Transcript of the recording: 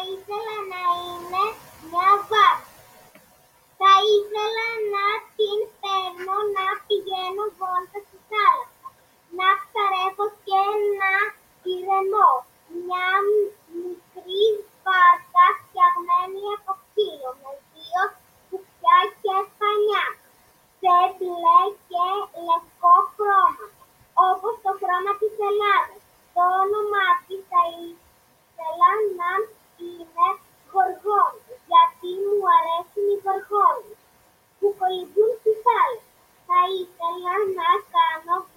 ήθελα να είναι μια βάρκα. Θα ήθελα να την παίρνω να πηγαίνω βόλτα στη θάλασσα, να ψαρεύω και να ηρεμώ. Μια μικρή βάρκα φτιαγμένη από ξύλο με δύο κουπιά και σπανιά, σε μπλε και λευκό χρώμα, όπως το χρώμα της Ελλάδας. Το όνομά της θα ήθελα να είναι Γοργόνα, γιατί μου αρέσουν οι γοργόνες που κολυμπούν στη θάλασσα. Θα ήθελα να κάνω